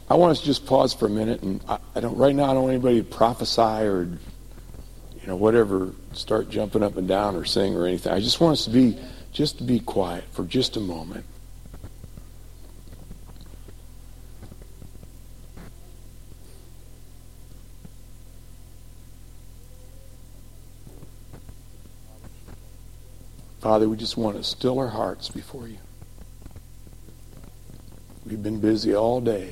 I want us to just pause for a minute, and I don't want anybody to prophesy or whatever, start jumping up and down or sing or anything. I just want us to be quiet for just a moment. Father, we just want to still our hearts before you. We've been busy all day.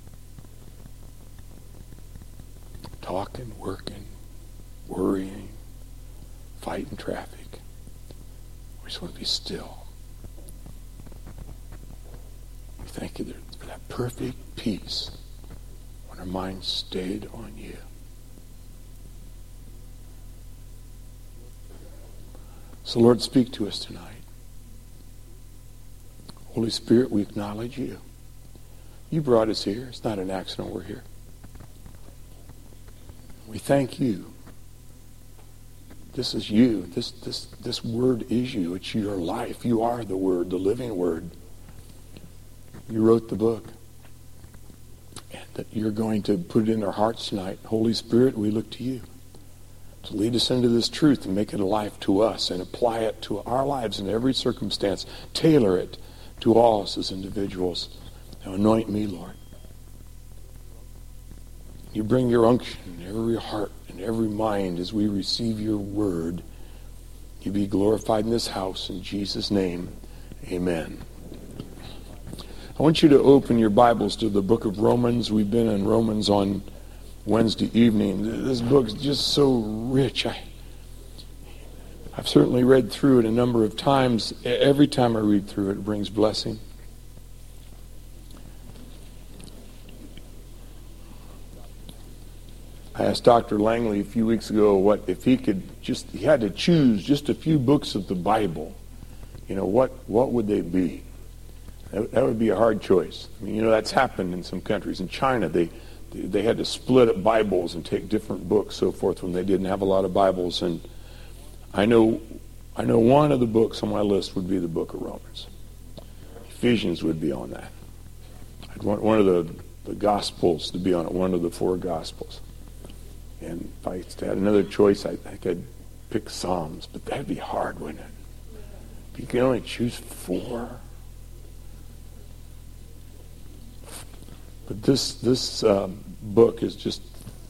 Talking, working, worrying, fighting traffic. We just want to be still. We thank you for that perfect peace when our minds stayed on you. So Lord, speak to us tonight. Holy Spirit, we acknowledge you. You brought us here. It's not an accident we're here. We thank you. This is you. This word is you. It's your life. You are the word, the living word. You wrote the book. And that you're going to put it in our hearts tonight. Holy Spirit, we look to you to lead us into this truth and make it alive to us and apply it to our lives in every circumstance. Tailor it to all us as individuals. Now anoint me, Lord. You bring your unction in every heart and every mind as we receive your word. You be glorified in this house. In Jesus' name, amen. I want you to open your Bibles to the book of Romans. We've been in Romans on Wednesday evening. This book's just so rich. I've certainly read through it a number of times. Every time I read through it, it brings blessing. I asked Dr. Langley a few weeks ago what if he had to choose just a few books of the Bible, what would they be? That would be a hard choice. I mean, that's happened in some countries. In China, they had to split up Bibles and take different books, so forth, when they didn't have a lot of Bibles. And I know one of the books on my list would be the book of Romans. Ephesians would be on that. I'd want one of the Gospels to be on it, one of the 4 Gospels. And if I had another choice, I think I'd pick Psalms, but that'd be hard, wouldn't it? If you can only choose 4. But this book is just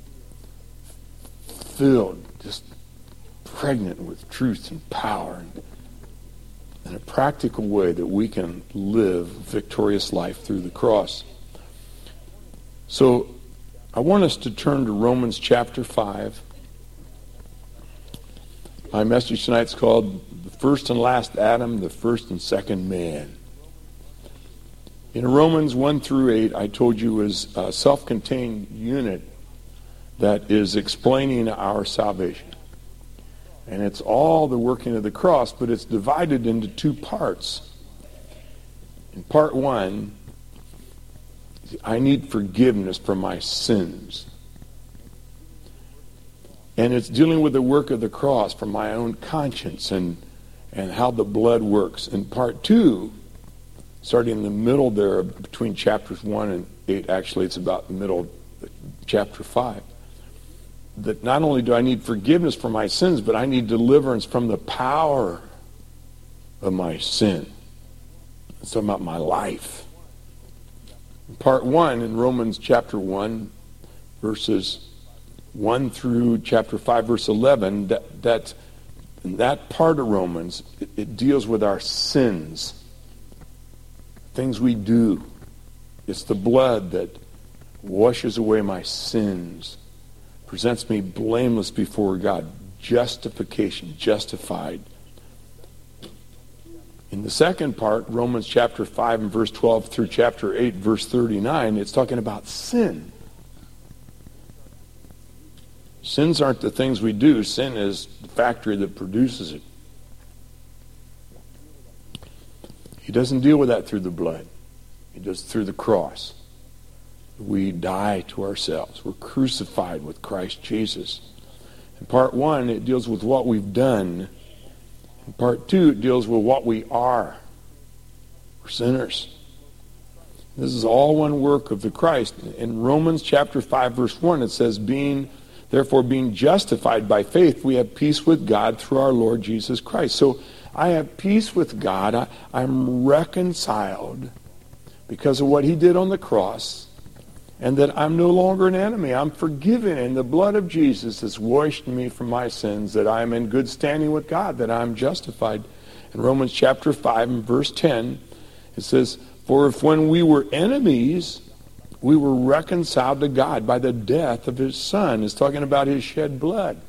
filled, just pregnant with truth and power, and in a practical way that we can live a victorious life through the cross. So I want us to turn to Romans chapter 5. My message tonight's called The First and Last Adam, the First and Second Man. In Romans 1 through 8, I told you is a self-contained unit that is explaining our salvation. And it's all the working of the cross, but it's divided into 2 parts. In part 1, I need forgiveness for my sins. And it's dealing with the work of the cross for my own conscience and how the blood works. In part 2, starting in the middle there, between chapters 1 and 8, actually it's about the middle of chapter 5, that not only do I need forgiveness for my sins, but I need deliverance from the power of my sin. It's talking about my life. In part 1, in Romans chapter 1, verses 1 through chapter 5, verse 11, in that part of Romans, it deals with our sins. Things we do. It's the blood that washes away my sins, presents me blameless before God. Justification, justified. In the second part, Romans chapter 5 and verse 12 through chapter 8, verse 39, it's talking about sin. Sins aren't the things we do. Sin is the factory that produces it. He doesn't deal with that through the blood. He does it through the cross. We die to ourselves. We're crucified with Christ Jesus. In part 1, it deals with what we've done. In part 2, it deals with what we are. We're sinners. This is all one work of the Christ. In Romans chapter 5, verse 1, it says, therefore being justified by faith, we have peace with God through our Lord Jesus Christ. So I have peace with God. I'm reconciled because of what he did on the cross, and that I'm no longer an enemy. I'm forgiven, and the blood of Jesus has washed me from my sins, that I'm in good standing with God, that I'm justified. In Romans chapter 5 and verse 10, it says, for if when we were enemies, we were reconciled to God by the death of his Son. It's talking about his shed blood.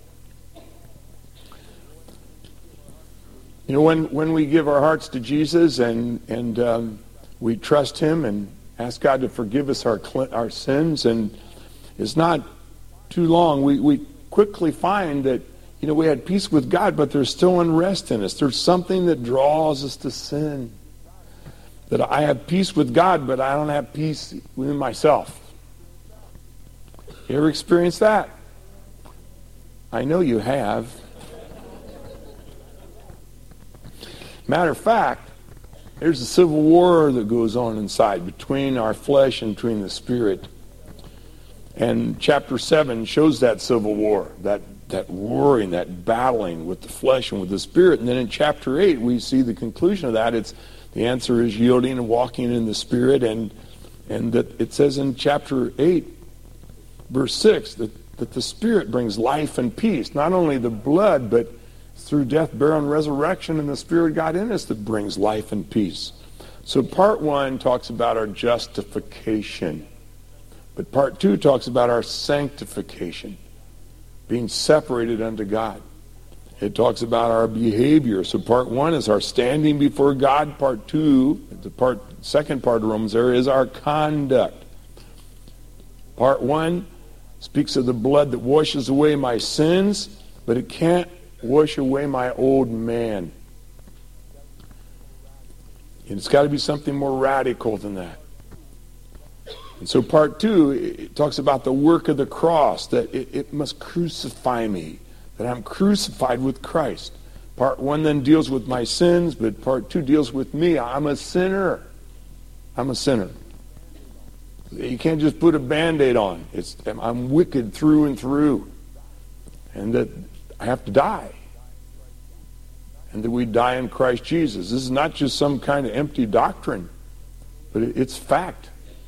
You know, when we give our hearts to Jesus and we trust him and ask God to forgive us our sins, and it's not too long, we quickly find that, you know, we had peace with God, but there's still unrest in us. There's something that draws us to sin. That I have peace with God, but I don't have peace within myself. You ever experienced that? I know you have. Matter of fact, there's a civil war that goes on inside between our flesh and between the Spirit. And chapter 7 shows that civil war, that warring, that battling with the flesh and with the Spirit. And then in chapter 8, we see the conclusion of that. The answer is yielding and walking in the Spirit, and that it says in chapter 8, verse 6, that the Spirit brings life and peace. Not only the blood, but through death, burial, and resurrection, and the Spirit of God in us that brings life and peace. So part 1 talks about our justification, but part 2 talks about our sanctification, being separated unto God. It talks about our behavior. So part 1 is our standing before God. Part 2, the second part of Romans there, is our conduct. Part 1 speaks of the blood that washes away my sins, but it can't wash away my old man. And it's got to be something more radical than that. And so part 2, it talks about the work of the cross, that it must crucify me, that I'm crucified with Christ. Part 1 then deals with my sins, but part 2 deals with me. I'm a sinner. I'm a sinner. You can't just put a Band-Aid on. I'm wicked through and through. And that I have to die. And that we die in Christ Jesus. This is not just some kind of empty doctrine, but it's fact.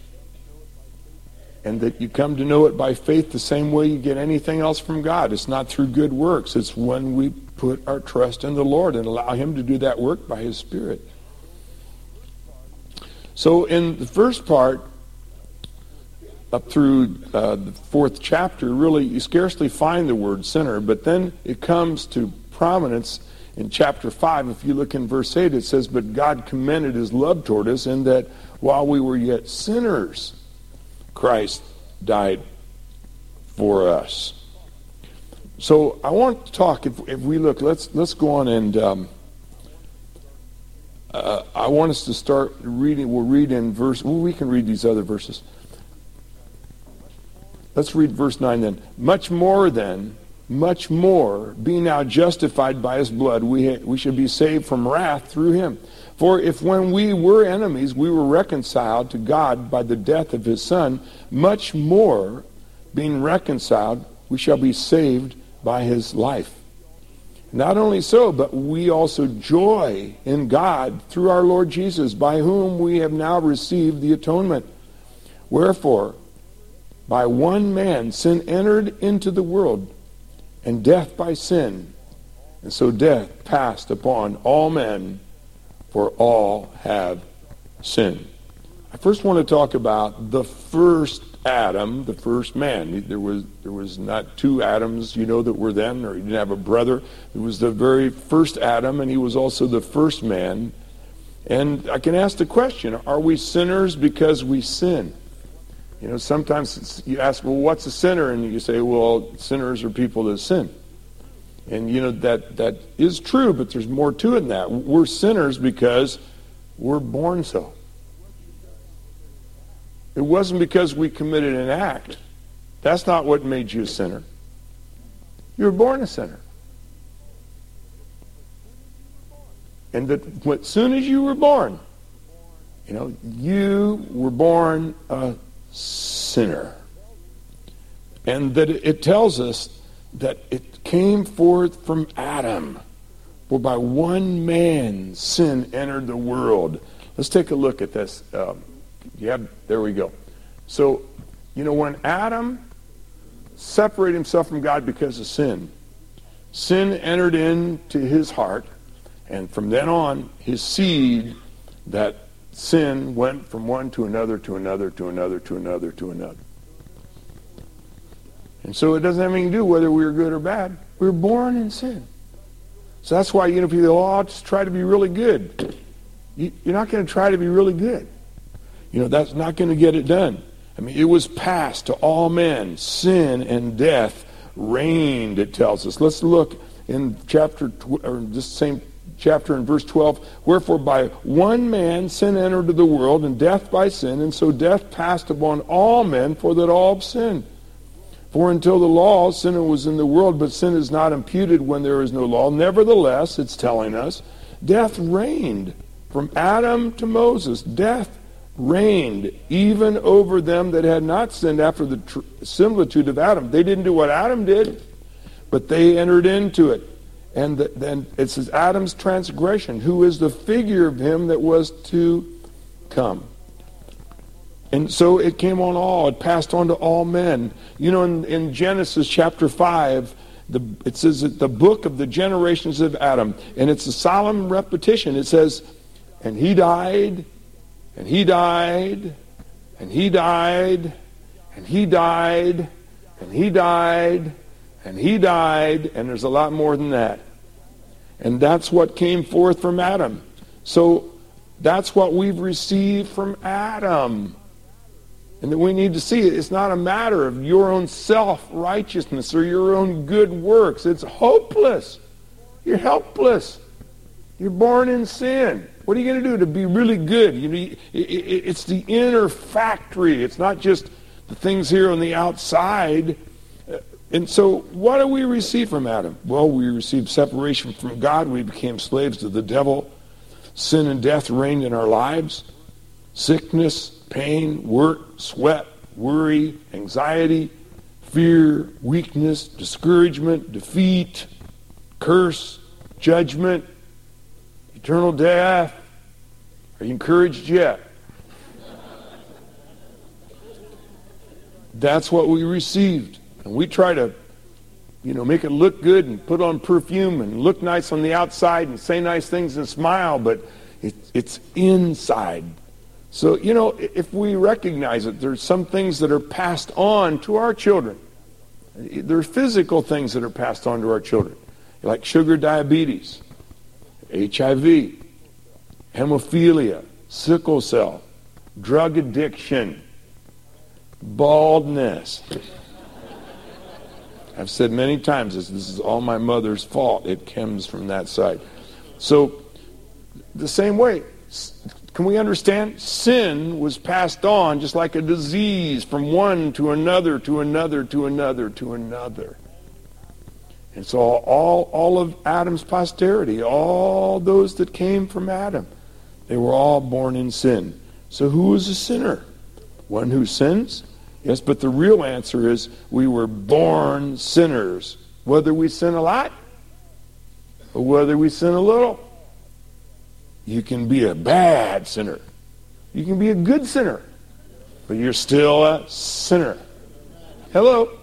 And that you come to know it by faith the same way you get anything else from God. It's not through good works. It's when we put our trust in the Lord and allow him to do that work by his Spirit. So in the first part, up through the 4th chapter, really you scarcely find the word sinner, but then it comes to prominence in chapter 5. If you look in verse 8, it says, but God commended his love toward us in that while we were yet sinners, Christ died for us. So I want to talk, if we look, let's go on and I want us to start reading. We'll read in we can read these other verses. Let's read verse 9 then. Much more, being now justified by his blood, we should be saved from wrath through him. For if when we were enemies, we were reconciled to God by the death of his Son, much more, being reconciled, we shall be saved by his life. Not only so, but we also joy in God through our Lord Jesus, by whom we have now received the atonement. Wherefore, by one man sin entered into the world, and death by sin. And so death passed upon all men, for all have sinned. I first want to talk about the first Adam, the first man. There was not two Adams, that were then, or he didn't have a brother. It was the very first Adam, and he was also the first man. And I can ask the question, are we sinners because we sin? Sometimes you ask, well, what's a sinner? And you say, well, sinners are people that sin. And that is true, but there's more to it than that. We're sinners because we're born so. It wasn't because we committed an act. That's not what made you a sinner. You were born a sinner. And that as soon as you were born, You were born a sinner. And that it tells us that it came forth from Adam. For by one man sin entered the world. Let's take a look at this. There we go. So, when Adam separated himself from God because of sin entered into his heart, and from then on, his seed, that sin went from one to another, to another, to another, to another, to another. And so it doesn't have anything to do whether we were good or bad. We were born in sin. So that's why, people go, I'll just try to be really good. You're not going to try to be really good. That's not going to get it done. It was passed to all men. Sin and death reigned, it tells us. Let's look in this same chapter in verse 12. Wherefore by one man sin entered into the world, and death by sin, and so death passed upon all men, for that all have sinned. For until the law, sin was in the world, but sin is not imputed when there is no law. Nevertheless, it's telling us, death reigned from Adam to Moses. Death reigned even over them that had not sinned after the similitude of Adam. They didn't do what Adam did, but they entered into it. And then it says Adam's transgression, who is the figure of him that was to come. And so it came on all. It passed on to all men. In Genesis chapter 5, it says that the book of the generations of Adam, and it's a solemn repetition. It says, and he died, and he died, and he died, and he died, and he died, and he died, and there's a lot more than that. And that's what came forth from Adam. So that's what we've received from Adam. And that we need to see it. It's not a matter of your own self-righteousness or your own good works. It's hopeless. You're helpless. You're born in sin. What are you going to do to be really good? It's the inner factory. It's not just the things here on the outside. And so what do we receive from Adam? Well, we received separation from God. We became slaves to the devil. Sin and death reigned in our lives. Sickness, pain, work, sweat, worry, anxiety, fear, weakness, discouragement, defeat, curse, judgment, eternal death. Are you encouraged yet? That's what we received. And we try to, make it look good and put on perfume and look nice on the outside and say nice things and smile, but it's inside. So, if we recognize it, there's some things that are passed on to our children. There are physical things that are passed on to our children, like sugar diabetes, HIV, hemophilia, sickle cell, drug addiction, baldness. I've said many times this is all my mother's fault. It comes from that side. So, the same way, can we understand? Sin was passed on just like a disease from one to another, to another, to another, to another. And so all of Adam's posterity, all those that came from Adam, they were all born in sin. So who is a sinner? One who sins? Yes, but the real answer is we were born sinners. Whether we sin a lot or whether we sin a little. You can be a bad sinner. You can be a good sinner. But you're still a sinner. Hello?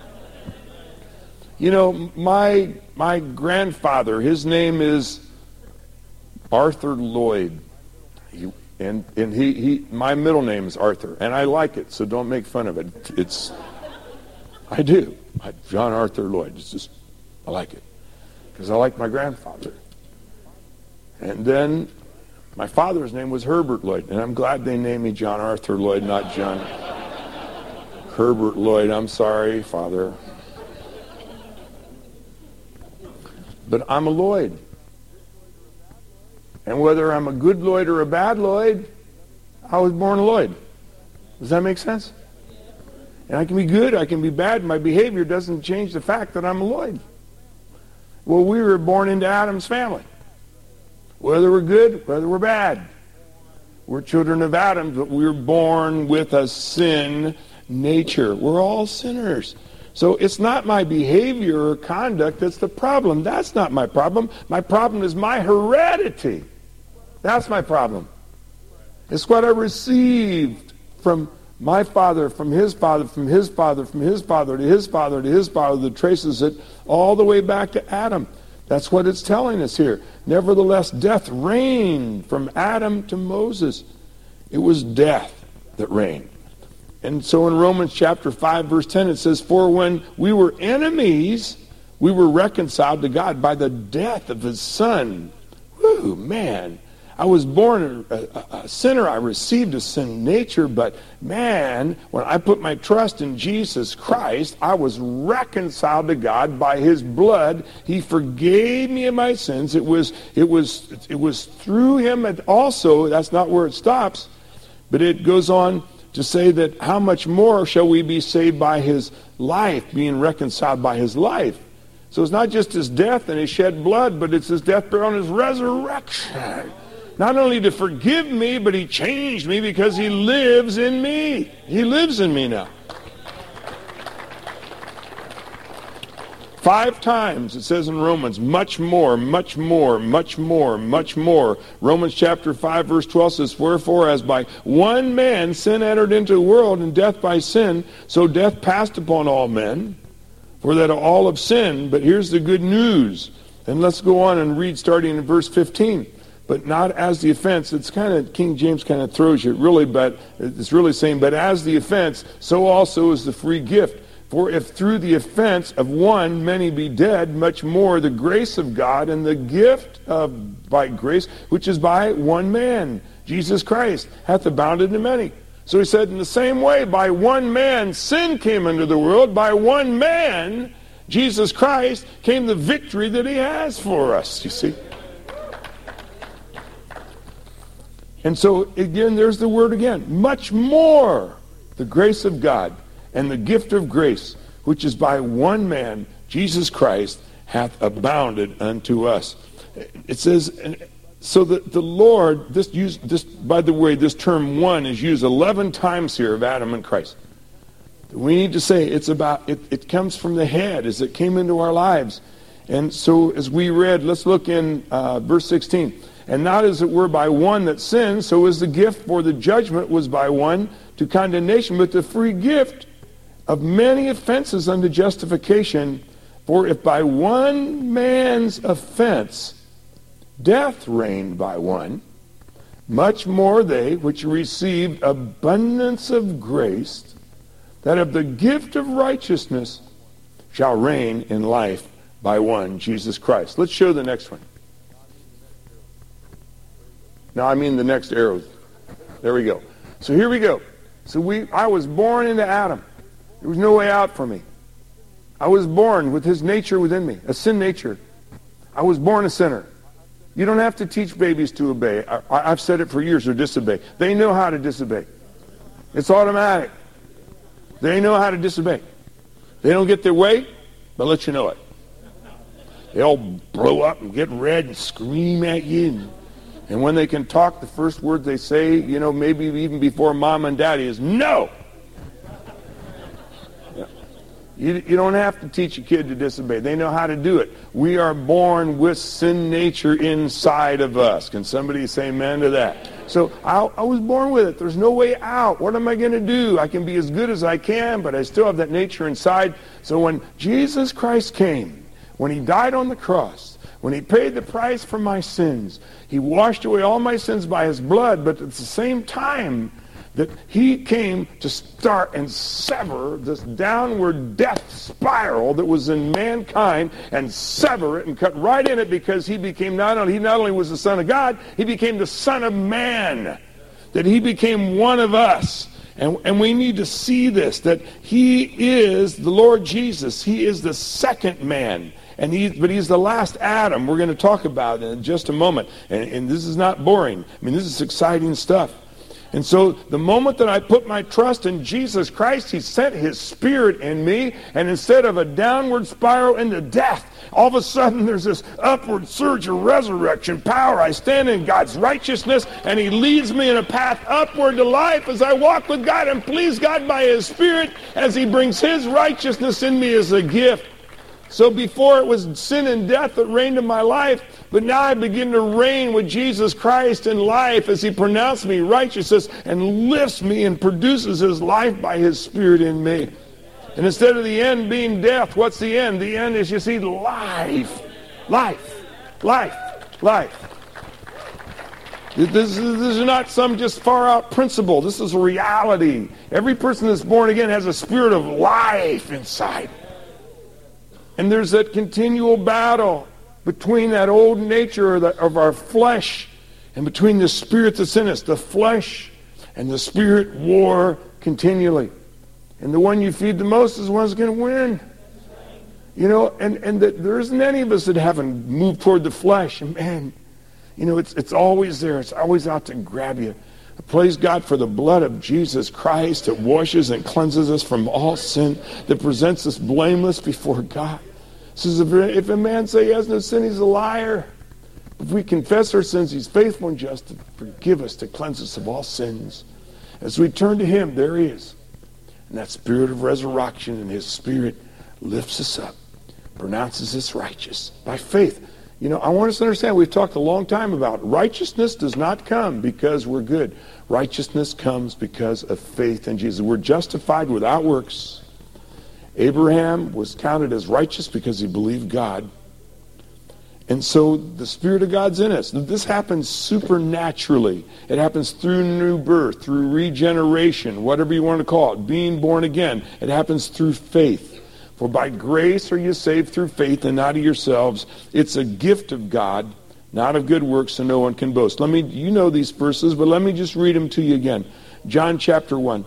My grandfather, his name is Arthur Lloyd. My middle name is Arthur. And I like it, so don't make fun of it. I do. John Arthur Lloyd. I like it. Because I like my grandfather. And then my father's name was Herbert Lloyd, and I'm glad they named me John Arthur Lloyd, not John Herbert Lloyd. I'm sorry, Father. But I'm a Lloyd. And whether I'm a good Lloyd or a bad Lloyd, I was born a Lloyd. Does that make sense? And I can be good, I can be bad. My behavior doesn't change the fact that I'm a Lloyd. Well, we were born into Adam's family. Whether we're good, whether we're bad. We're children of Adam, but we're born with a sin nature. We're all sinners. So it's not my behavior or conduct that's the problem. That's not my problem. My problem is my heredity. That's my problem. It's what I received from my father, from his father, from his father, from his father, to his father, to his father, that traces it all the way back to Adam. That's what it's telling us here. Nevertheless, death reigned from Adam to Moses. It was death that reigned. And so in Romans chapter 5, verse 10, it says, for when we were enemies, we were reconciled to God by the death of his Son. Whew, man. I was born a sinner. I received a sin nature, but man, when I put my trust in Jesus Christ, I was reconciled to God by his blood. He forgave me of my sins. It was through him, and also, that's not where it stops, but it goes on to say that how much more shall we be saved by his life, being reconciled by his life. So it's not just his death and his shed blood, but it's his death, burial, and his resurrection. Not only to forgive me, but he changed me because he lives in me. He lives in me now. 5 times it says in Romans, much more, much more, much more, much more. Romans chapter 5 verse 12 says, wherefore as by one man sin entered into the world, and death by sin, so death passed upon all men, for that all have sinned. But here's the good news. And let's go on and read starting in verse 15. But not as the offense. It's kind of, King James kind of throws you, really, but it's really saying, but as the offense, so also is the free gift. For if through the offense of one many be dead, much more the grace of God and the gift of by grace, which is by one man, Jesus Christ, hath abounded to many. So he said, in the same way, by one man sin came into the world, by one man, Jesus Christ, came the victory that he has for us, you see. And so, again, there's the word again. Much more the grace of God and the gift of grace, which is by one man, Jesus Christ, hath abounded unto us. It says, so that the Lord, this by the way, this term one is used 11 times here of Adam and Christ. We need to say it's about, it comes from the head as it came into our lives. And so as we read, let's look in verse 16. And not as it were by one that sinned, so is the gift, for the judgment was by one to condemnation, but the free gift of many offenses unto justification. For if by one man's offense death reigned by one, much more they which received abundance of grace, that of the gift of righteousness shall reign in life by one, Jesus Christ. Let's show the next one. No, I mean the next arrow. There we go. So here we go. So I was born into Adam. There was no way out for me. I was born with his nature within me, a sin nature. I was born a sinner. You don't have to teach babies to obey. I've said it for years, or disobey. They know how to disobey. It's automatic. They know how to disobey. They don't get their way, they'll let you know it. They'll blow up and get red and scream at you. And when they can talk, the first word they say, maybe even before mom and daddy, is no. You don't have to teach a kid to disobey. They know how to do it. We are born with sin nature inside of us. Can somebody say amen to that? So I was born with it. There's no way out. What am I going to do? I can be as good as I can, but I still have that nature inside. So when Jesus Christ came, when he died on the cross, when he paid the price for my sins, he washed away all my sins by his blood, but at the same time that he came to start and sever this downward death spiral that was in mankind, and sever it and cut right in it, because he became not only was the Son of God, he became the Son of Man, that he became one of us. And we need to see this, that he is the Lord Jesus. He is the second man. But he's the last Adam. We're going to talk about it in just a moment. And this is not boring. I mean, this is exciting stuff. And so the moment that I put my trust in Jesus Christ, he sent his Spirit in me, and instead of a downward spiral into death, all of a sudden there's this upward surge of resurrection power. I stand in God's righteousness, and he leads me in a path upward to life as I walk with God and please God by his Spirit as he brings his righteousness in me as a gift. So before it was sin and death that reigned in my life, but now I begin to reign with Jesus Christ in life as he pronounced me righteousness and lifts me and produces his life by his Spirit in me. And instead of the end being death, what's the end? The end is, you see, life. Life. Life. Life. This is not some just far out principle. This is a reality. Every person that's born again has a spirit of life inside. And there's that continual battle between that old nature of our flesh and between the spirit that's in us. The flesh and the spirit war continually. And the one you feed the most is the one that's going to win. You know, and that there isn't any of us that haven't moved toward the flesh. And man, you know, it's always there. It's always out to grab you. Praise God for the blood of Jesus Christ that washes and cleanses us from all sin, that presents us blameless before God. It says, if a man say he has no sin, he's a liar. If we confess our sins, he's faithful and just to forgive us, to cleanse us of all sins. As we turn to him, there he is. And that spirit of resurrection and his Spirit lifts us up, pronounces us righteous by faith. You know, I want us to understand, we've talked a long time about righteousness does not come because we're good. Righteousness comes because of faith in Jesus. We're justified without works. Abraham was counted as righteous because he believed God. And so the Spirit of God's in us. This happens supernaturally. It happens through new birth, through regeneration, whatever you want to call it, being born again. It happens through faith. For by grace are you saved through faith and not of yourselves. It's a gift of God, not of good works, so no one can boast. You know these verses, but let me just read them to you again. John chapter 1,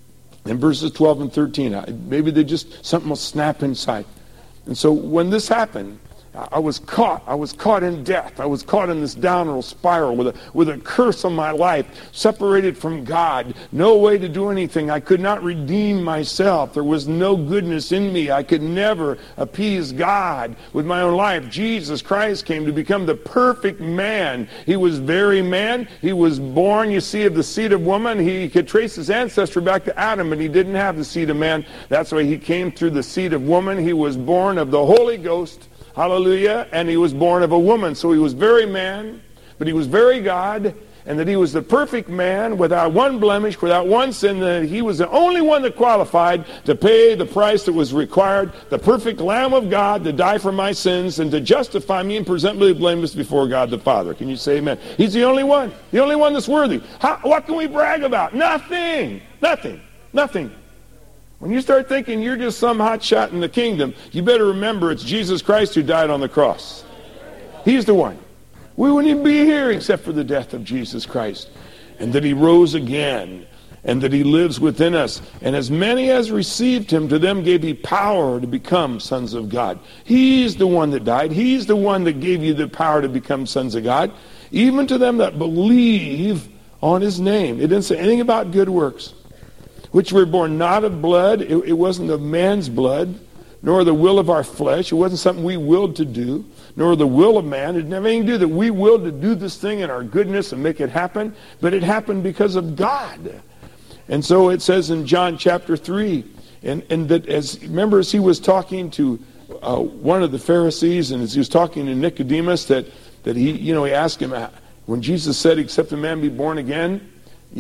and verses 12 and 13. Maybe something will snap inside. And so when this happened, I was caught in death. I was caught in this downward spiral with a curse on my life, separated from God, no way to do anything. I could not redeem myself. There was no goodness in me. I could never appease God with my own life. Jesus Christ came to become the perfect man. He was very man. He was born, you see, of the seed of woman. He could trace his ancestry back to Adam, but he didn't have the seed of man. That's why he came through the seed of woman. He was born of the Holy Ghost. Hallelujah. And he was born of a woman. So he was very man, but he was very God, and that he was the perfect man without one blemish, without one sin, that he was the only one that qualified to pay the price that was required, the perfect Lamb of God to die for my sins and to justify me and present me blameless before God the Father. Can you say amen? He's the only one that's worthy. What can we brag about? Nothing. Nothing. Nothing. When you start thinking you're just some hot shot in the kingdom, you better remember it's Jesus Christ who died on the cross. He's the one. We wouldn't even be here except for the death of Jesus Christ, and that he rose again, and that he lives within us. And as many as received him, to them gave he power to become sons of God. He's the one that died. He's the one that gave you the power to become sons of God, even to them that believe on his name. It didn't say anything about good works, which were born not of blood. It wasn't of man's blood, nor the will of our flesh. It wasn't something we willed to do, nor the will of man. It didn't have anything to do that we willed to do this thing in our goodness and make it happen, but it happened because of God. And so it says in John chapter 3, and that as he was talking to one of the Pharisees, and as he was talking to Nicodemus, that he asked him, when Jesus said, except a man be born again,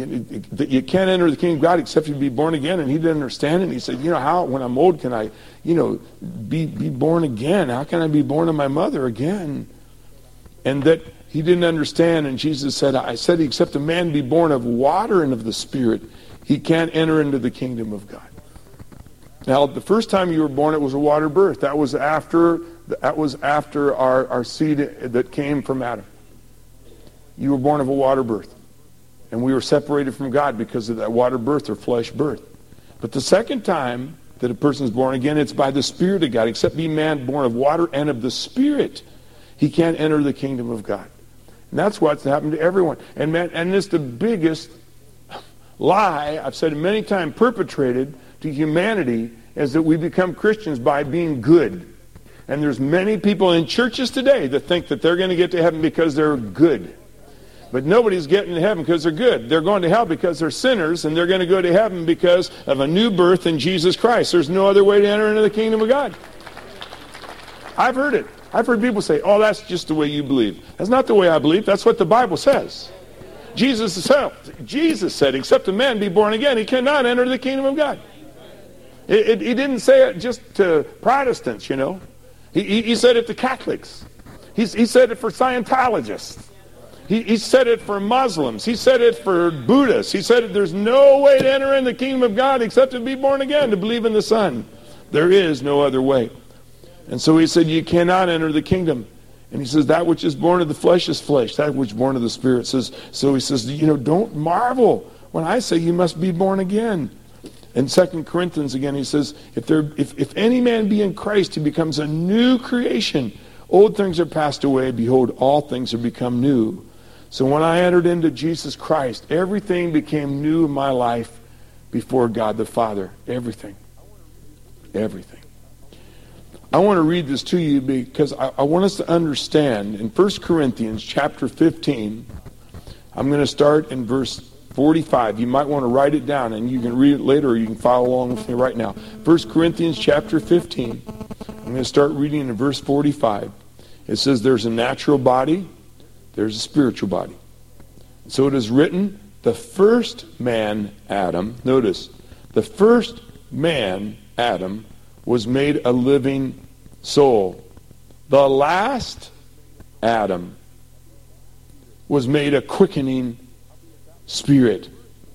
you can't enter the kingdom of God except you be born again. And he didn't understand it. And he said, how, when I'm old, can I, be born again? How can I be born of my mother again? And that he didn't understand. And Jesus said, I said, except a man be born of water and of the Spirit, he can't enter into the kingdom of God. Now, the first time you were born, it was a water birth. That was after our seed that came from Adam. You were born of a water birth. And we were separated from God because of that water birth or flesh birth. But the second time that a person is born again, it's by the Spirit of God. Except be man born of water and of the Spirit, he can't enter the kingdom of God. And that's what's happened to everyone. And man, and it's the biggest lie, I've said it many times, perpetrated to humanity is that we become Christians by being good. And there's many people in churches today that think that they're going to get to heaven because they're good. But nobody's getting to heaven because they're good. They're going to hell because they're sinners, and they're going to go to heaven because of a new birth in Jesus Christ. There's no other way to enter into the kingdom of God. I've heard it. I've heard people say, oh, that's just the way you believe. That's not the way I believe. That's what the Bible says. Jesus said, except a man be born again, he cannot enter the kingdom of God. He didn't say it just to Protestants, you know. He said it to Catholics. He said it for Scientologists. He said it for Muslims. He said it for Buddhists. He said there's no way to enter in the kingdom of God except to be born again, to believe in the Son. There is no other way. And so he said, you cannot enter the kingdom. And he says, that which is born of the flesh is flesh. That which is born of the Spirit says. So he says, don't marvel when I say you must be born again. In 2 Corinthians again, he says, if any man be in Christ, he becomes a new creation. Old things are passed away. Behold, all things are become new. So when I entered into Jesus Christ, everything became new in my life before God the Father. Everything. Everything. I want to read this to you because I want us to understand in 1 Corinthians chapter 15, I'm going to start in verse 45. You might want to write it down and you can read it later or you can follow along with me right now. 1 Corinthians chapter 15, I'm going to start reading in verse 45. It says there's a natural body, there's a spiritual body. So it is written, the first man, Adam, notice, the first man, Adam, was made a living soul. The last Adam was made a quickening spirit.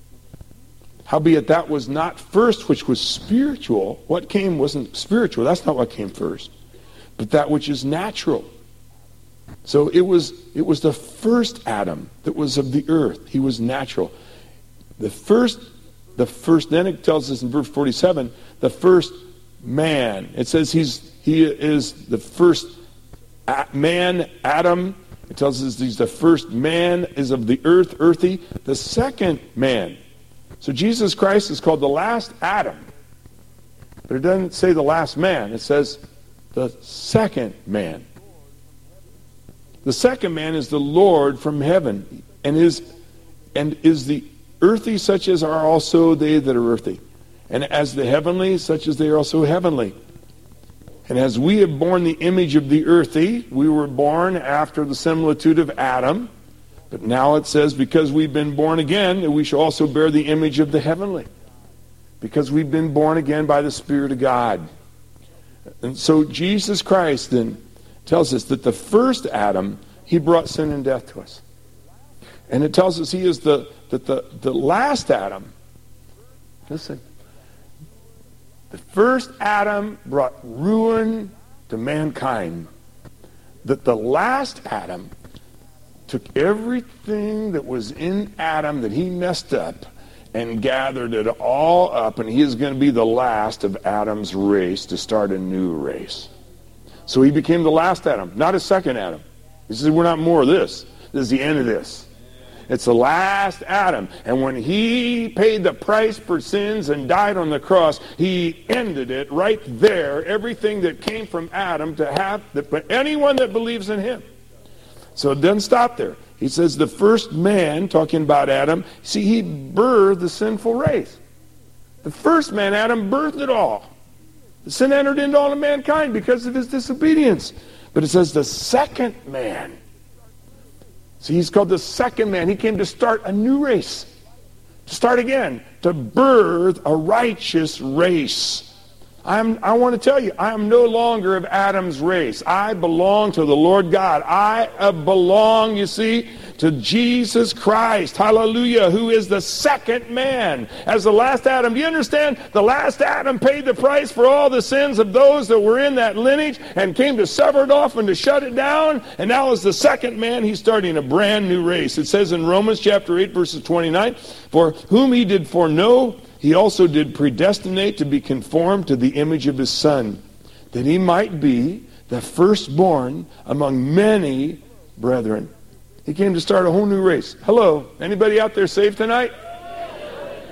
Howbeit that was not first which was spiritual. What came wasn't spiritual. That's not what came first. But that which is natural. So it was the first Adam that was of the earth. He was natural. The first, then it tells us in verse 47, the first man. It says he is the first man, Adam. It tells us he's the first man, is of the earth, earthy. The second man. So Jesus Christ is called the last Adam. But it doesn't say the last man. It says the second man. The second man is the Lord from heaven, and is the earthy such as are also they that are earthy. And as the heavenly, such as they are also heavenly. And as we have borne the image of the earthy, we were born after the similitude of Adam. But now it says, because we've been born again, that we shall also bear the image of the heavenly. Because we've been born again by the Spirit of God. And so Jesus Christ then tells us that the first Adam, he brought sin and death to us. And it tells us he is the last Adam. Listen. The first Adam brought ruin to mankind. That the last Adam took everything that was in Adam that he messed up and gathered it all up, and he is going to be the last of Adam's race to start a new race. So he became the last Adam, not a second Adam. He says, we're not more of this. This is the end of this. It's the last Adam. And when he paid the price for sins and died on the cross, he ended it right there. Everything that came from Adam to have, but anyone that believes in him. So it doesn't stop there. He says the first man, talking about Adam, see, he birthed the sinful race. The first man, Adam, birthed it all. The sin entered into all of mankind because of his disobedience. But it says the second man. See, he's called the second man. He came to start a new race. To start again. To birth a righteous race. I want to tell you, I am no longer of Adam's race. I belong to the Lord God. I belong, you see, to Jesus Christ. Hallelujah. Who is the second man. As the last Adam. Do you understand? The last Adam paid the price for all the sins of those that were in that lineage and came to sever it off and to shut it down. And now as the second man, he's starting a brand new race. It says in Romans chapter 8, verses 29, for whom he did foreknow, he also did predestinate to be conformed to the image of his Son, that he might be the firstborn among many brethren. He came to start a whole new race. Hello, anybody out there saved tonight?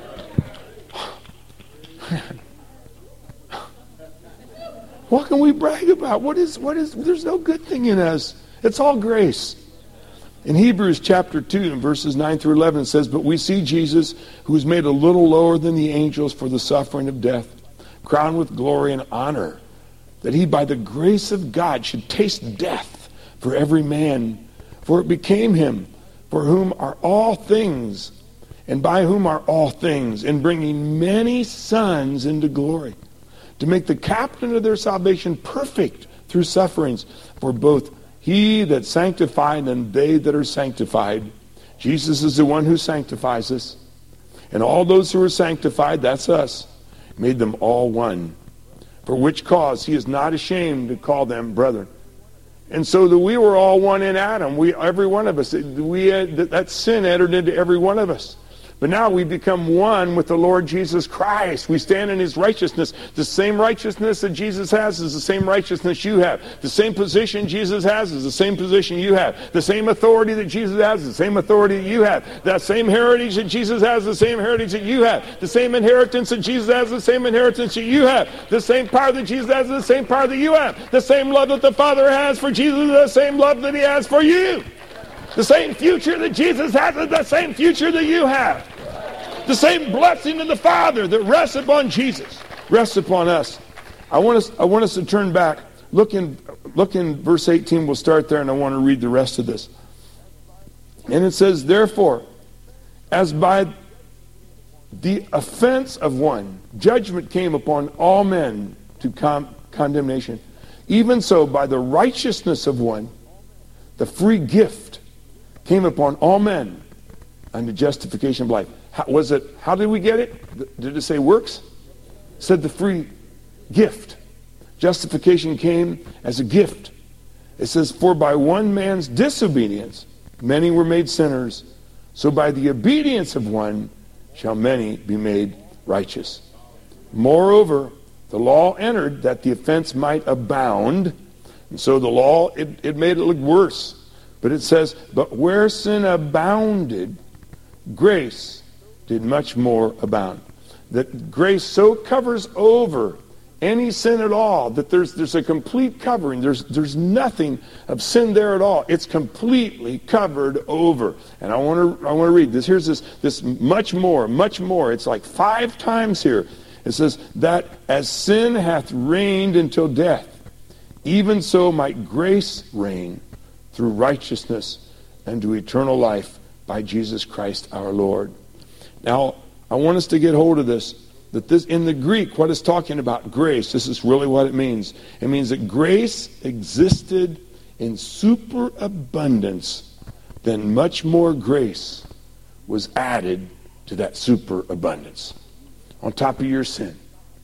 What can we brag about? There's no good thing in us. It's all grace. In Hebrews chapter 2 and verses 9 through 11 it says, "But we see Jesus, who was made a little lower than the angels for the suffering of death, crowned with glory and honor, that he by the grace of God should taste death for every man. For it became him, for whom are all things, and by whom are all things, in bringing many sons into glory, to make the captain of their salvation perfect through sufferings. For both he that sanctified and they that are sanctified." Jesus is the one who sanctifies us. "And all those who are sanctified," that's us, "made them all one. For which cause he is not ashamed to call them brethren." And so that we were all one in Adam. Every one of us, that sin entered into every one of us. But now we become one with the Lord Jesus Christ. We stand in his righteousness. The same righteousness that Jesus has is the same righteousness you have. The same position Jesus has is the same position you have. The same authority that Jesus has is the same authority that you have. The same heritage that Jesus has is the same heritage that you have. The same inheritance that Jesus has is the same inheritance that you have. The same power that Jesus has is the same power that you have. The same love that the Father has for Jesus is the same love that he has for you. The same future that Jesus has is the same future that you have. The same blessing of the Father that rests upon Jesus rests upon us. I want us to turn back. Look in verse 18. We'll start there, and I want to read the rest of this. And it says, "Therefore, as by the offense of one, judgment came upon all men to condemnation, even so by the righteousness of one, the free gift came upon all men unto justification of life." How did we get it? Did it say works? It said the free gift. Justification came as a gift. It says, "For by one man's disobedience many were made sinners, so by the obedience of one shall many be made righteous. Moreover, the law entered that the offense might abound." And so the law, it made it look worse. But it says, "But where sin abounded, grace did much more abound." That grace so covers over any sin at all that there's a complete covering. There's nothing of sin there at all. It's completely covered over. And I want to read this. Here's this much more. It's like 5 times here. It says, "That as sin hath reigned until death, even so might grace reign through righteousness unto eternal life by Jesus Christ our Lord." Now, I want us to get hold of this, that this, in the Greek, what it's talking about, grace, this is really what it means. It means that grace existed in superabundance, then much more grace was added to that superabundance on top of your sin.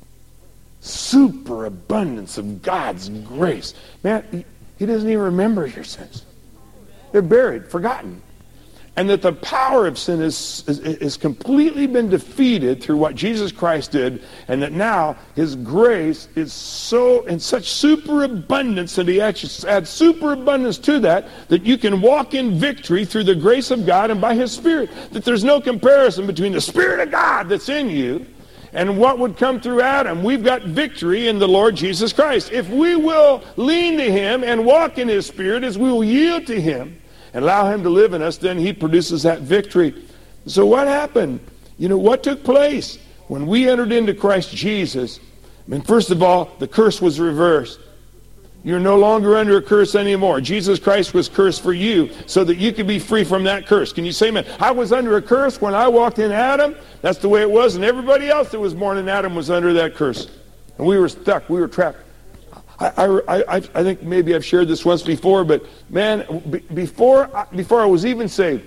Superabundance of God's grace. Man, he doesn't even remember your sins. They're buried, forgotten. And that the power of sin is completely been defeated through what Jesus Christ did, and that now his grace is so in such superabundance that he actually adds superabundance to that you can walk in victory through the grace of God and by his Spirit. That there's no comparison between the Spirit of God that's in you and what would come through Adam. We've got victory in the Lord Jesus Christ. If we will lean to him and walk in his Spirit, as we will yield to him and allow him to live in us, then he produces that victory. So what happened? What took place when we entered into Christ Jesus? I mean, first of all, the curse was reversed. You're no longer under a curse anymore. Jesus Christ was cursed for you so that you could be free from that curse. Can you say amen? I was under a curse when I walked in Adam. That's the way it was. And everybody else that was born in Adam was under that curse. And we were stuck. We were trapped. I think maybe I've shared this once before, but man, before I was even saved,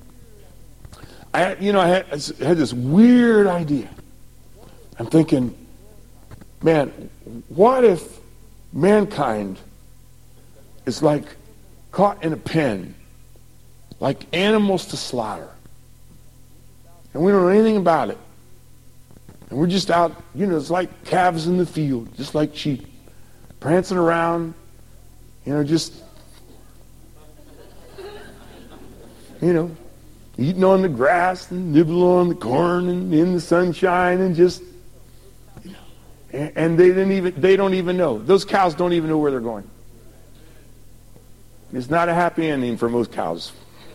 I had this weird idea. I'm thinking, man, what if mankind is like caught in a pen, like animals to slaughter, and we don't know anything about it, and we're just out, it's like calves in the field, just like sheep, prancing around, just, eating on the grass and nibbling on the corn and in the sunshine and just And they don't even know. Those cows don't even know where they're going. It's not a happy ending for most cows.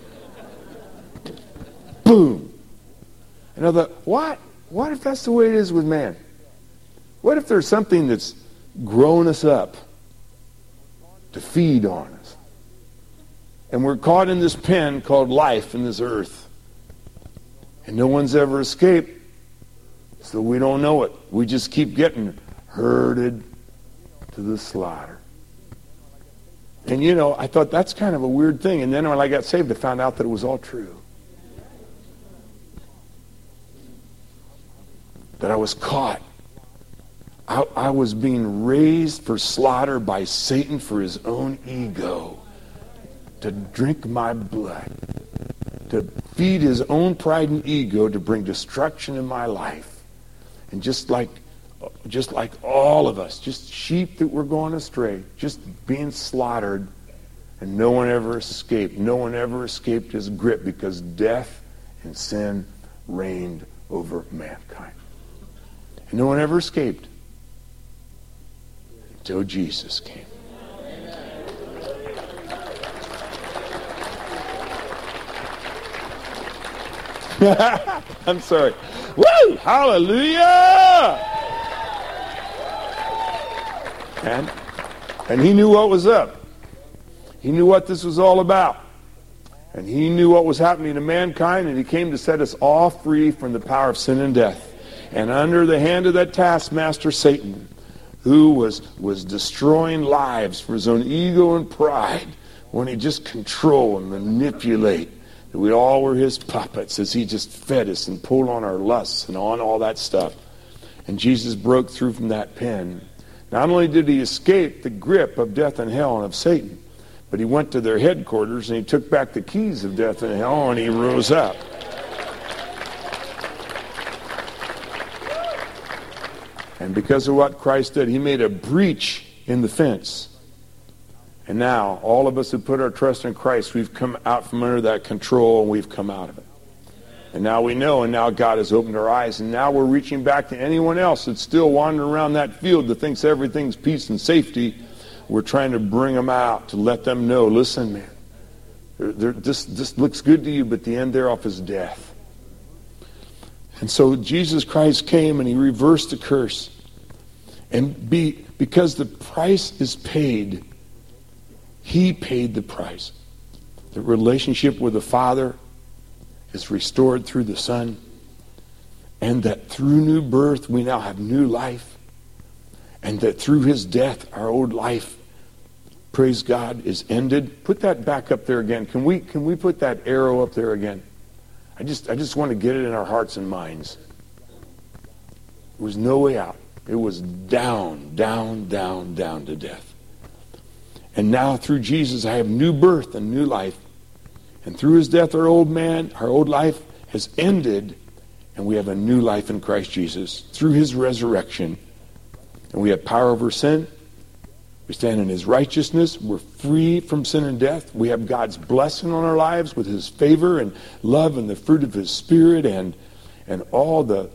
Boom. And I thought, what? What if that's the way it is with man? What if there's something that's grown us up to feed on us? And we're caught in this pen called life in this earth. And no one's ever escaped. So we don't know it. We just keep getting herded to the slaughter. And I thought that's kind of a weird thing. And then when I got saved, I found out that it was all true. That I was caught. I was being raised for slaughter by Satan for his own ego. To drink my blood. To feed his own pride and ego to bring destruction in my life. And just like all of us, just sheep that were going astray, just being slaughtered, and no one ever escaped. No one ever escaped his grip because death and sin reigned over mankind. And no one ever escaped until Jesus came. I'm sorry. Woo! Hallelujah! And he knew what was up. He knew what this was all about. And he knew what was happening to mankind, and he came to set us all free from the power of sin and death. And under the hand of that taskmaster, Satan, who was destroying lives for his own ego and pride, when he just control and manipulate. We all were his puppets as he just fed us and pulled on our lusts and on all that stuff. And Jesus broke through from that pen. Not only did he escape the grip of death and hell and of Satan, but he went to their headquarters and he took back the keys of death and hell and he rose up. And because of what Christ did, he made a breach in the fence. And now, all of us who put our trust in Christ, we've come out from under that control and we've come out of it. And now we know, and now God has opened our eyes, and now we're reaching back to anyone else that's still wandering around that field that thinks everything's peace and safety. We're trying to bring them out, to let them know, listen, man, this looks good to you, but the end thereof is death. And so Jesus Christ came and he reversed the curse. And because the price is paid, he paid the price. The relationship with the Father is restored through the Son. And that through new birth we now have new life. And that through his death our old life, praise God, is ended. Put that back up there again. Can we put that arrow up there again? I just want to get it in our hearts and minds. There was no way out. It was down, down, down, down to death. And now through Jesus, I have new birth and new life. And through his death, our old life has ended. And we have a new life in Christ Jesus. Through his resurrection. And we have power over sin. We stand in his righteousness. We're free from sin and death. We have God's blessing on our lives with his favor and love and the fruit of his Spirit and all the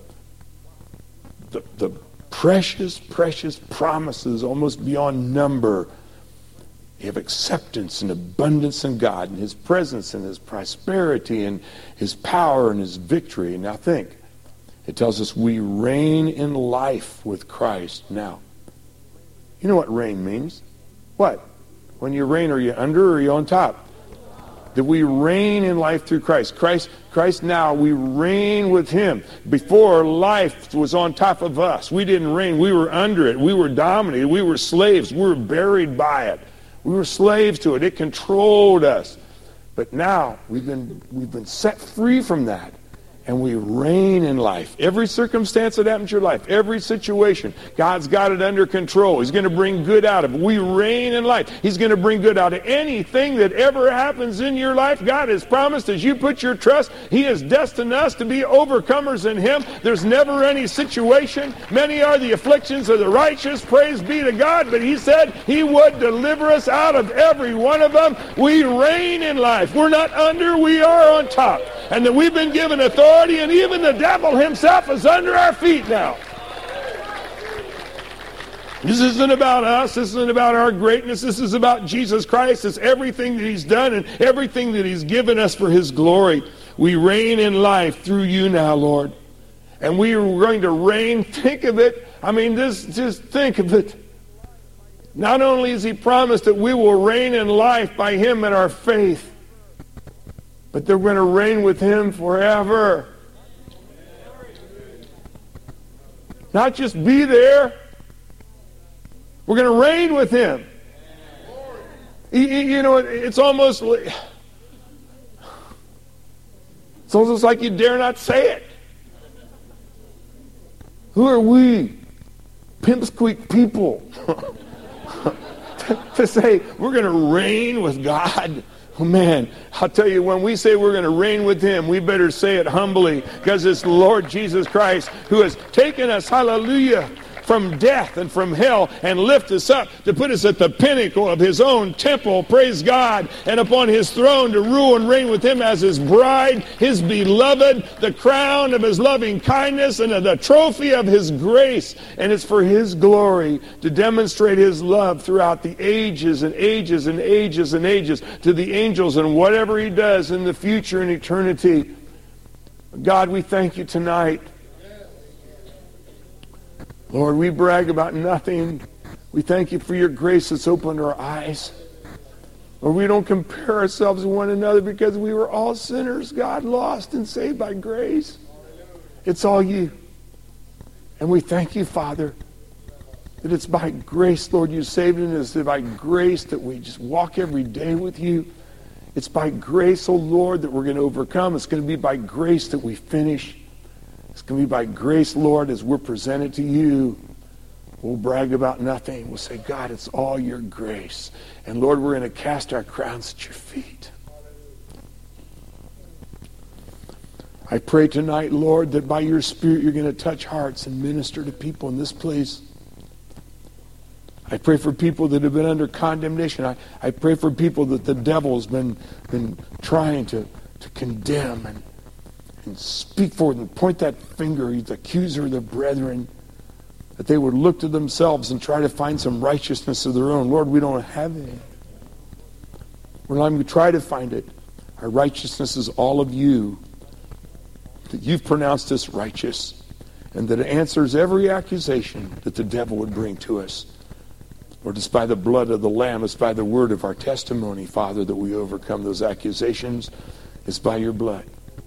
precious, precious promises almost beyond number. We have acceptance and abundance in God and his presence and his prosperity and his power and his victory. And now think, it tells us we reign in life with Christ now. You know what reign means? What? When you reign, are you under or are you on top? That we reign in life through Christ. Christ now, we reign with him. Before, life was on top of us. We didn't reign. We were under it. We were dominated. We were slaves. We were buried by it. We were slaves to it. It controlled us. But now we've been set free from that. And we reign in life. Every circumstance that happens in your life, every situation, God's got it under control. He's going to bring good out of it. We reign in life. He's going to bring good out of anything that ever happens in your life. God has promised as you put your trust, he has destined us to be overcomers in him. There's never any situation. Many are the afflictions of the righteous. Praise be to God. But he said he would deliver us out of every one of them. We reign in life. We're not under, we are on top. And that we've been given authority, and even the devil himself is under our feet now. This isn't about us. This isn't about our greatness. This is about Jesus Christ. It's everything that he's done and everything that he's given us for his glory. We reign in life through you now, Lord. And we are going to reign. Think of it. I mean, just think of it. Not only has he promised that we will reign in life by him and our faith, but that we're going to reign with him forever. Not just be there. We're going to reign with him. You know, it's almost like you dare not say it. Who are we, pipsqueak people, to say we're going to reign with God? Oh man, I'll tell you, when we say we're going to reign with him, we better say it humbly, because it's the Lord Jesus Christ who has taken us, hallelujah, from death and from hell and lift us up to put us at the pinnacle of his own temple, praise God, and upon his throne to rule and reign with him as his bride, his beloved, the crown of his loving kindness and the trophy of his grace. And it's for his glory to demonstrate his love throughout the ages and ages and ages and ages to the angels and whatever he does in the future and eternity. God, we thank you tonight. Lord, we brag about nothing. We thank you for your grace that's opened our eyes. Lord, we don't compare ourselves to one another because we were all sinners, God, lost and saved by grace. It's all you. And we thank you, Father, that it's by grace, Lord, you saved us. It's by grace that we just walk every day with you. It's by grace, oh Lord, that we're going to overcome. It's going to be by grace that we finish. It's going to be by grace, Lord, as we're presented to you. We'll brag about nothing. We'll say, God, it's all your grace. And Lord, we're going to cast our crowns at your feet. I pray tonight, Lord, that by your Spirit you're going to touch hearts and minister to people in this place. I pray for people that have been under condemnation. I pray for people that the devil's been trying to condemn and speak forward and point that finger, the accuser of the brethren, that they would look to themselves and try to find some righteousness of their own. Lord, we don't have any. We're not even try to find it. Our righteousness is all of you, that you've pronounced us righteous, and that it answers every accusation that the devil would bring to us. Lord, it's by the blood of the Lamb, it's by the word of our testimony, Father, that we overcome those accusations. It's by your blood.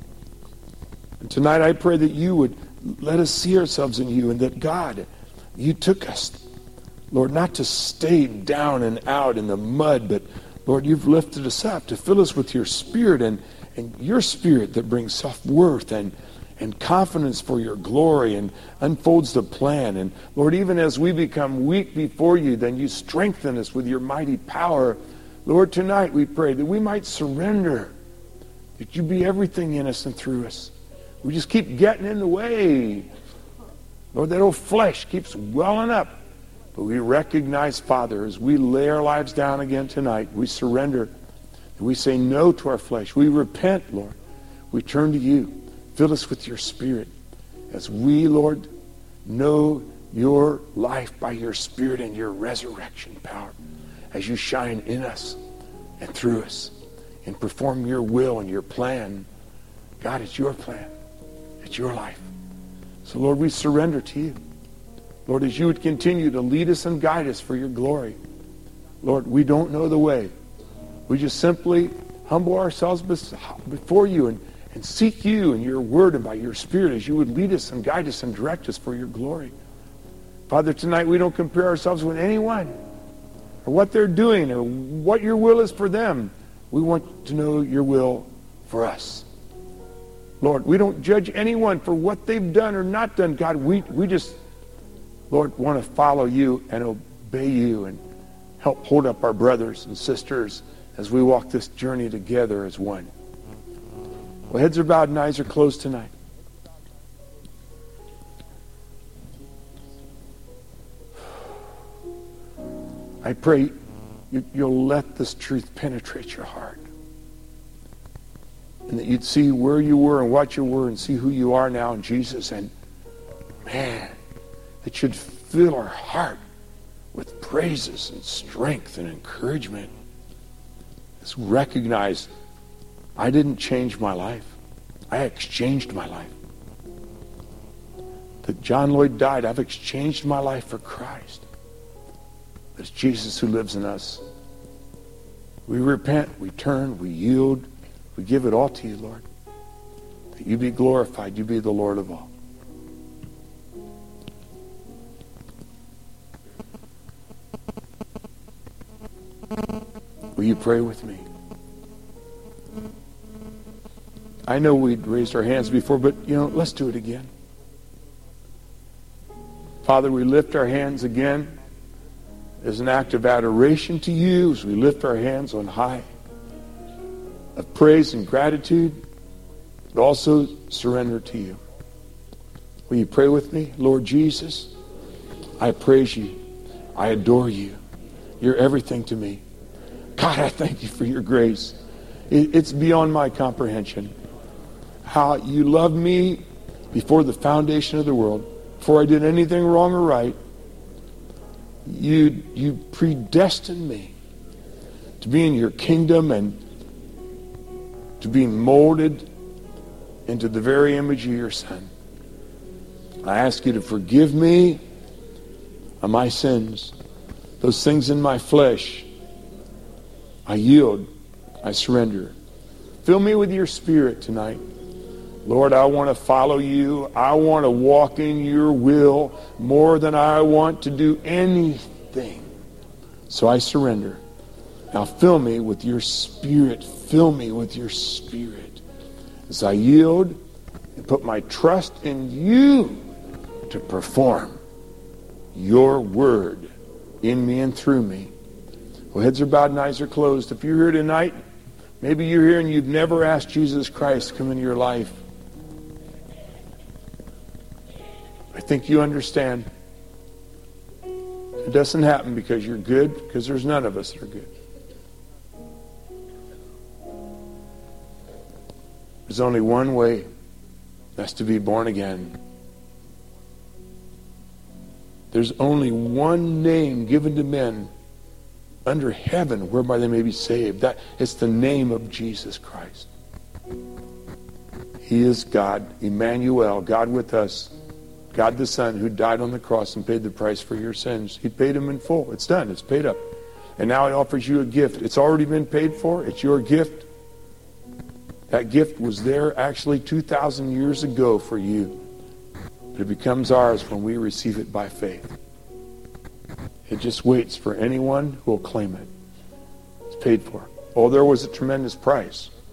And tonight I pray that you would let us see ourselves in you, and that, God, you took us, Lord, not to stay down and out in the mud, but, Lord, you've lifted us up to fill us with your Spirit, and your Spirit that brings self-worth and confidence for your glory and unfolds the plan. And, Lord, even as we become weak before you, then you strengthen us with your mighty power. Lord, tonight we pray that we might surrender, that you be everything in us and through us. We just keep getting in the way. Lord, that old flesh keeps welling up. But we recognize, Father, as we lay our lives down again tonight, we surrender. We say no to our flesh. We repent, Lord. We turn to you. Fill us with your Spirit. As we, Lord, know your life by your Spirit and your resurrection power. As you shine in us and through us and perform your will and your plan. God, it's your plan. It's your life. So, Lord, we surrender to you. Lord, as you would continue to lead us and guide us for your glory. Lord, we don't know the way. We just simply humble ourselves before you and seek you and your word and by your Spirit as you would lead us and guide us and direct us for your glory. Father, tonight we don't compare ourselves with anyone or what they're doing or what your will is for them. We want to know your will for us. Lord, we don't judge anyone for what they've done or not done. God, we just, Lord, want to follow you and obey you and help hold up our brothers and sisters as we walk this journey together as one. Well, heads are bowed and eyes are closed tonight. I pray you'll let this truth penetrate your heart. And that you'd see where you were and what you were and see who you are now in Jesus. And man, it should fill our heart with praises and strength and encouragement. Let's recognize I didn't change my life. I exchanged my life. That John Lloyd died, I've exchanged my life for Christ. It's Jesus who lives in us. We repent, we turn, we yield, we give it all to you, Lord. That you be glorified, you be the Lord of all. Will you pray with me? I know we'd raised our hands before, but, let's do it again. Father, we lift our hands again as an act of adoration to you, as we lift our hands on high, of praise and gratitude, but also surrender to you. Will you pray with me? Lord Jesus, I praise you. I adore you. You're everything to me. God, I thank you for your grace. It's beyond my comprehension. How you loved me before the foundation of the world, before I did anything wrong or right. You predestined me to be in your kingdom and to be molded into the very image of your Son. I ask you to forgive me of my sins, those things in my flesh. I yield. I surrender. Fill me with your Spirit tonight. Lord, I want to follow you. I want to walk in your will more than I want to do anything. So I surrender. Now fill me with your Spirit. Fill me with your Spirit. As I yield and put my trust in you to perform your word in me and through me. Well, heads are bowed and eyes are closed. If you're here tonight, maybe you're here and you've never asked Jesus Christ to come into your life. I think you understand. It doesn't happen because you're good, because there's none of us that are good. There's only one way. That's to be born again. There's only one name given to men under heaven whereby they may be saved. It's the name of Jesus Christ. He is God, Emmanuel, God with us, God the Son, who died on the cross and paid the price for your sins. He paid them in full. It's done. It's paid up. And now he offers you a gift. It's already been paid for. It's your gift. That gift was there actually 2,000 years ago for you. But it becomes ours when we receive it by faith. It just waits for anyone who will claim it. It's paid for. Oh, there was a tremendous price.